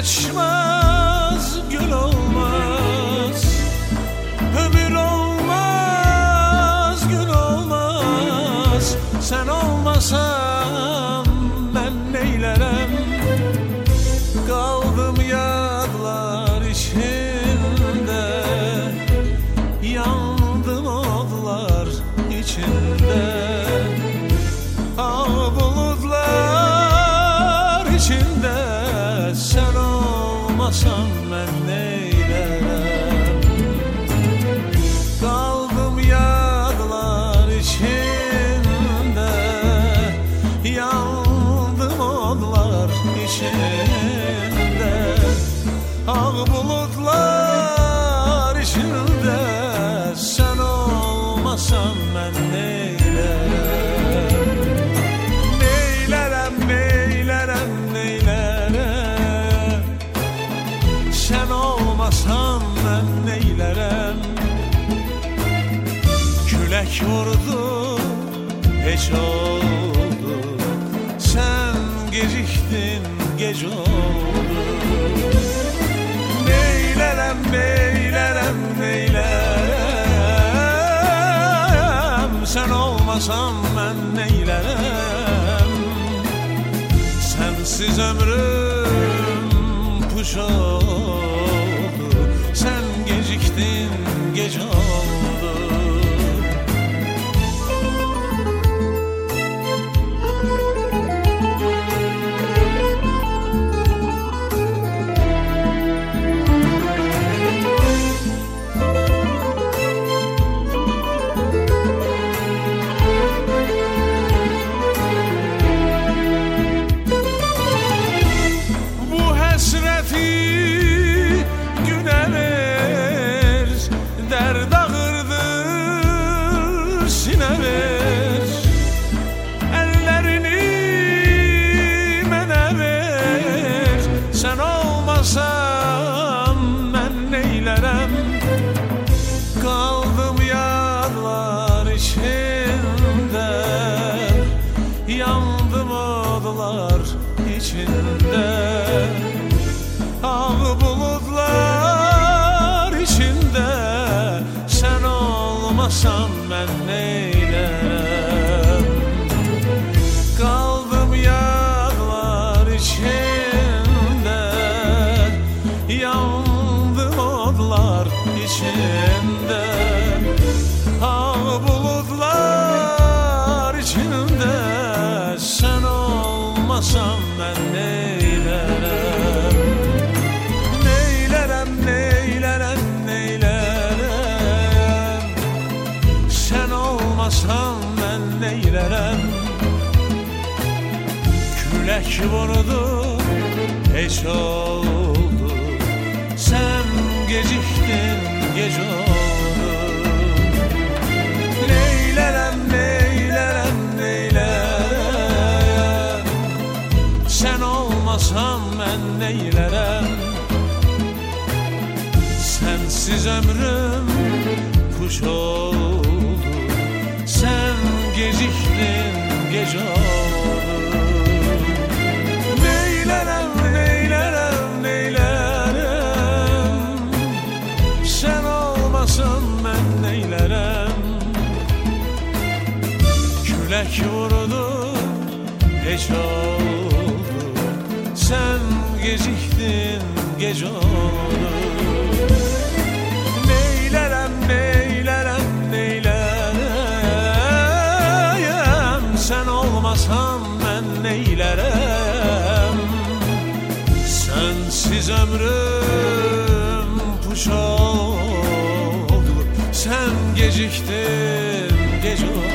açmaz, gül olmaz. Ömür olmaz, gül olmaz. Sen olmasan ben neylerem? Kaldım yadlar içinde, yandım odlar içinde. Ah bulutlar içinde, sen olmasan ben neylerem? Kaldım yadlar içinde, yandım odlar içinde. Ah bulutlar içinde, sen olmasan ben neylerem? Neylerem, neylerem, neylerem? Sen olmasan ben neylerem? Külək vurdu, heç oldu. Sen geciktin, gec oldu. Neylerem, neylerem, neylerem? Sen olmasan ben neylerem? Sensiz ömrüm puş oldu. Sen geciktin, gec oldu. Sen olmasan ben neylerem? Kaldım yadlar içinde, yandım odlar içinde. Ah bulutlar içinde, sen olmasan ben neylerem? Kaldım yadlar içinde, yandım odlar içinde. Ah bulutlar içinde, sen olmasan ben neylerem? Neylerem, neylerem, neylerem? Sen olmasan ben neylerem? Külək vurdu, heç oldu. Sen geciktin, gec oldu. Neylerem, neylerem, neylerem? Sen olmasan ben neylerem? Sensiz ömrüm puş oldu. Sen geciktin, gec oldu. Neylerem, neylerem, neylerem? Sen olmasan ben neylerem? Külək vurdu, heç oldu. Sen geciktin, gec oldu. Neylerem, neylerem, neylerem? Sen olmasan ben neylerem? Sensiz ömrüm puş oldu. Sen geciktin, gec oldu.